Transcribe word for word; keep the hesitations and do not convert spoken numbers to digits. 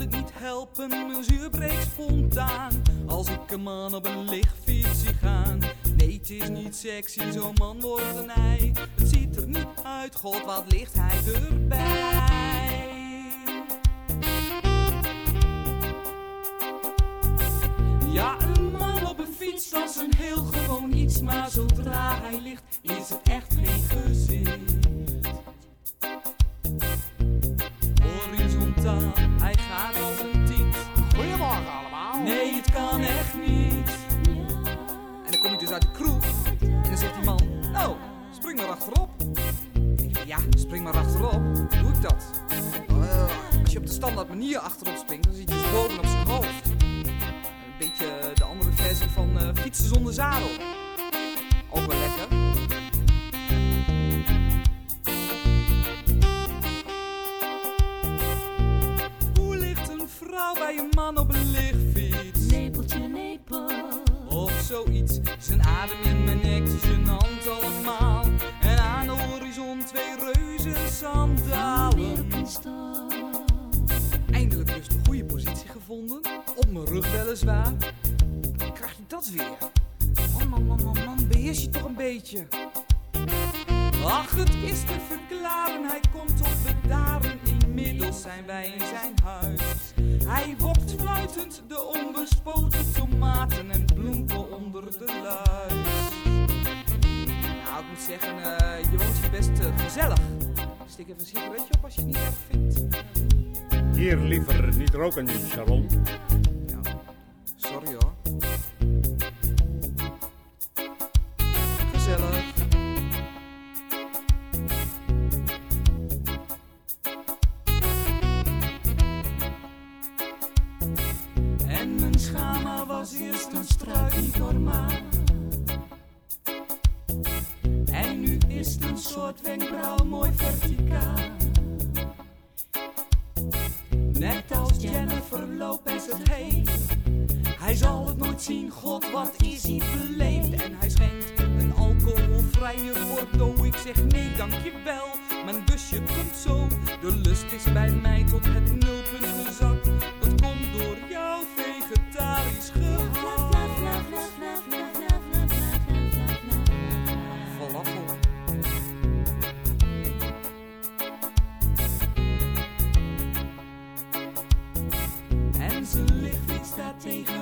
het niet helpen, mijn zuur breekt spontaan als ik een man op een lichtfiets zie gaan. Nee, het is niet sexy, zo'n man wordt een ei. Het ziet er niet uit, god wat ligt hij erbij. Ja, een man op een fiets, dat is een heel gewoon iets. Maar zodra hij ligt, is het echt geen gezicht. Horizontaal, hij gaat als een tiet. Goedemorgen allemaal. Nee, het kan echt niet. En dan kom ik dus uit de kroeg en dan zegt die man, nou, spring maar achterop. Ik zeg, ja, spring maar achterop. Hoe doe ik dat? Uh, als je op de standaard manier achterop springt, dan zit je dus boven op zijn hoofd. Een beetje de andere versie van uh, fietsen zonder zadel. Ook wel lekker. Hoe ligt een vrouw bij een man op een lichtfiets? Nepeltje, nepel. Of zoiets. Zijn adem in mijn nek, gênant allemaal. En aan de horizon twee reuze sandalen. Eindelijk dus een goede positie gevonden. Op mijn rug weliswaar. Dan krijg je dat weer. Man, man, man, man, man, beheers je toch een beetje. Ach, het is te verklaren, hij komt tot bedaren. Inmiddels zijn wij in zijn huis. Hij wokt fluitend de onbespoten tomaten en bloemkool onder de luis. Nou, ik moet zeggen, uh, je woont hier best uh, gezellig. Stik even een sigaretje op als je het niet erg vindt. Hier liever niet roken, Sharon. Ja, sorry hoor. Gezellig. En mijn schaamhaar was eerst een struik, niet normaal. En nu is het een soort wenkbrauw, mooi verticaal. Net als Jennifer Lopez het heeft. Hij zal het nooit zien, god wat is hij beleefd. En hij schenkt een alcoholvrije Bordeaux. Ik zeg nee dankjewel, mijn busje komt zo. De lust is bij mij tot het nulpunt gezakt. Dat komt door jouw vegetarisch gehaald. Falafel. En zijn lichtfiets staat tegen